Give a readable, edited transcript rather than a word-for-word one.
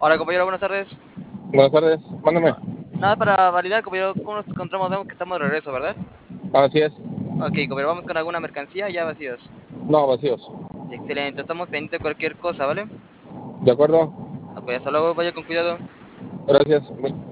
Hola, compañero, buenas tardes. Buenas tardes, mándame. Nada para validar, compañero, ¿cómo nos encontramos? Vemos que estamos de regreso, ¿verdad? Así es. Ok, compañero, vamos con alguna mercancía ya vacíos. No, vacíos. Excelente, estamos pendientes de cualquier cosa, ¿vale? ¿De acuerdo? Ok, hasta luego, vaya con cuidado. Gracias.